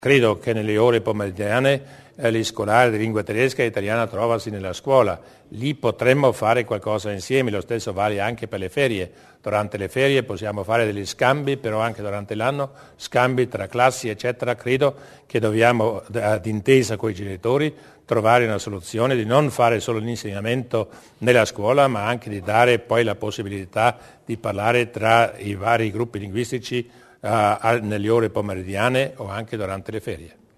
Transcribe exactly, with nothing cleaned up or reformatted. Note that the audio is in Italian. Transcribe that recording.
Credo che nelle ore pomeridiane eh, gli scolari di lingua tedesca e italiana trovasi nella scuola. Lì potremmo fare qualcosa insieme, lo stesso vale anche per le ferie. Durante le ferie possiamo fare degli scambi, però anche durante l'anno, scambi tra classi, eccetera. Credo che dobbiamo, d'intesa con i genitori, trovare una soluzione di non fare solo l'insegnamento nella scuola, ma anche di dare poi la possibilità di parlare tra i vari gruppi linguistici Uh, nelle ore pomeridiane o anche durante le ferie.